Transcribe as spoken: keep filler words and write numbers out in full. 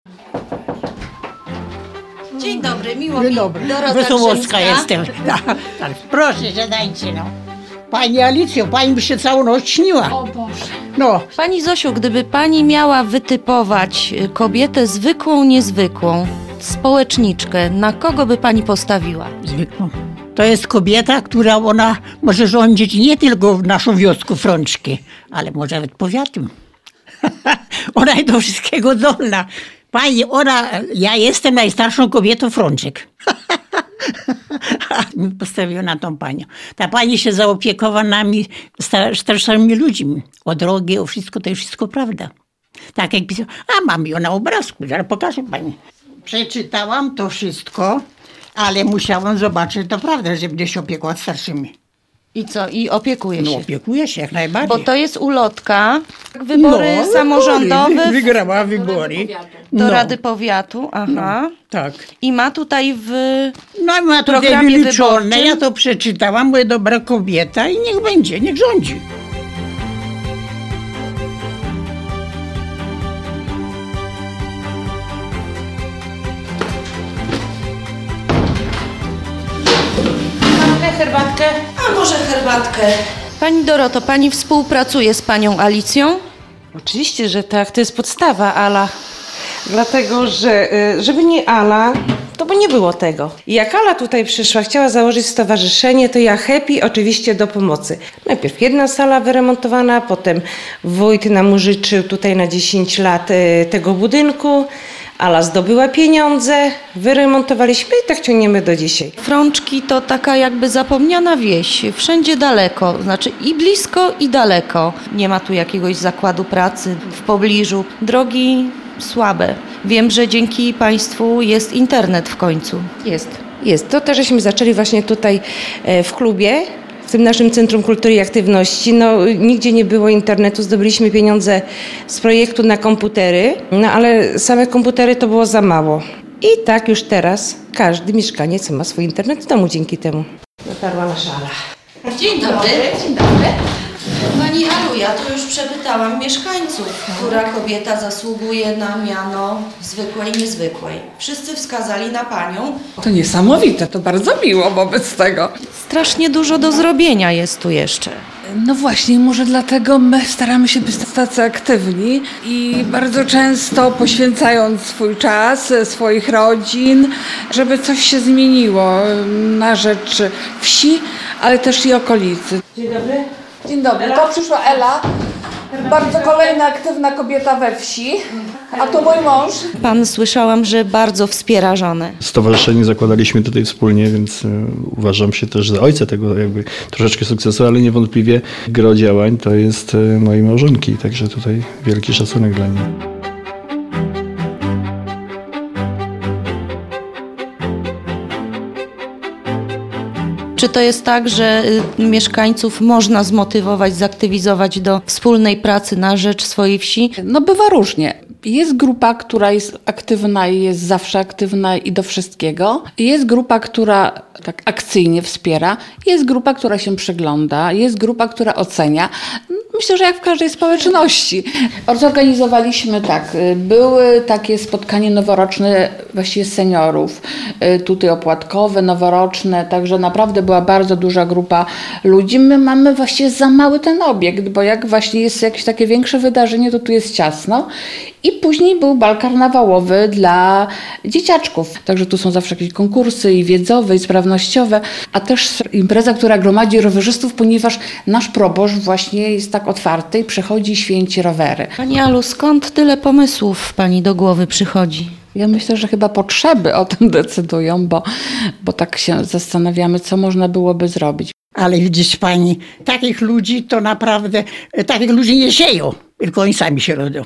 Dzień dobry, miło Dzień mi. dobry. Dorota Wesołowska Grzymska. jestem. Tak, proszę, siadajcie, no. Pani Alicjo, pani by się całą noc śniła. O Boże. No, Pani Zosiu, gdyby pani miała wytypować kobietę zwykłą, niezwykłą, społeczniczkę, na kogo by pani postawiła? zwykłą. To jest kobieta, która ona może rządzić nie tylko w naszą wioskę Frączki, ale może nawet powiatem. Ona jest do wszystkiego zdolna. Pani, ona, ja jestem najstarszą kobietą Frączek. A mi postawiła na tą panią. Ta pani się zaopiekowa nami, star- starszymi ludźmi. O drogi, o wszystko, to jest wszystko prawda. Tak jak pisał. A mam ją na obrazku, zaraz pokażę pani. Przeczytałam to wszystko, ale musiałam zobaczyć, to prawda, że będzie się opiekowała starszymi. I co? I opiekuje No się? opiekuje się jak najbardziej. Bo to jest ulotka, wybory No, samorządowe wybory, wygrała wybory. do No, Rady Powiatu. Aha. tak. I ma tutaj w... No i ma tutaj programie wyliczone, wyborczym? ja to przeczytałam, mówię, dobra kobieta i niech będzie, niech rządzi. Mamy herbatkę? A może herbatkę? Pani Doroto, pani współpracuje z panią Alicją? Oczywiście, że tak, to jest podstawa Ala. Dlatego, że y, żeby nie Ala, to by nie było tego. I jak Ala tutaj przyszła, chciała założyć stowarzyszenie, to ja happy oczywiście do pomocy. Najpierw jedna sala wyremontowana, potem wójt nam użyczył tutaj na dziesięć lat y, tego budynku. Ala zdobyła pieniądze, wyremontowaliśmy i tak ciągniemy do dzisiaj. Frączki to taka jakby zapomniana wieś, wszędzie daleko, znaczy i blisko, i daleko. Nie ma tu jakiegoś zakładu pracy w pobliżu. Drogi słabe. Wiem, że dzięki państwu jest internet w końcu. Jest, jest. To też żeśmy zaczęli właśnie tutaj e, w klubie, w tym naszym Centrum Kultury i Aktywności. No, nigdzie nie było internetu, zdobyliśmy pieniądze z projektu na komputery, no ale same komputery to było za mało. I tak już teraz każdy mieszkaniec ma swój internet w domu dzięki temu. Dotarła nasza Ala. Dzień dobry. Dzień dobry. Pani Alu, ja tu już przepytałam mieszkańców, która kobieta zasługuje na miano zwykłej, niezwykłej. Wszyscy wskazali na panią. To niesamowite, to bardzo miło wobec tego. Strasznie dużo do zrobienia jest tu jeszcze. No właśnie, może dlatego my staramy się być tacy aktywni i bardzo często poświęcając swój czas, swoich rodzin, żeby coś się zmieniło na rzecz wsi, ale też i okolicy. Dzień dobry. Dzień dobry, to przyszła Ela, bardzo kolejna aktywna kobieta we wsi, a to mój mąż. Pan słyszałam, że bardzo wspiera żonę. Stowarzyszenie zakładaliśmy tutaj wspólnie, więc y, uważam się też za ojca tego jakby troszeczkę sukcesu, ale niewątpliwie gro działań to jest y, mojej małżonki, także tutaj wielki szacunek dla niej. Czy to jest tak, że y, mieszkańców można zmotywować, zaktywizować do wspólnej pracy na rzecz swojej wsi? No bywa różnie. Jest grupa, która jest aktywna i jest zawsze aktywna i do wszystkiego. Jest grupa, która tak akcyjnie wspiera. Jest grupa, która się przygląda. Jest grupa, która ocenia. Myślę, że jak w każdej społeczności. Zorganizowaliśmy tak, były takie spotkanie noworoczne właściwie seniorów, tutaj opłatkowe, noworoczne, także naprawdę była bardzo duża grupa ludzi. My mamy właściwie za mały ten obiekt, bo jak właśnie jest jakieś takie większe wydarzenie, to tu jest ciasno. I później był bal karnawałowy dla dzieciaczków. Także tu są zawsze jakieś konkursy i wiedzowe, i sprawnościowe, a też impreza, która gromadzi rowerzystów, ponieważ nasz proboszcz właśnie jest tak otwarty i przychodzi i święci rowery. Pani Alu, skąd tyle pomysłów pani do głowy przychodzi? Ja myślę, że chyba potrzeby o tym decydują, bo, bo tak się zastanawiamy, co można byłoby zrobić. Ale widzisz pani, takich ludzi to naprawdę, takich ludzi nie sieją, tylko oni sami się rodzą.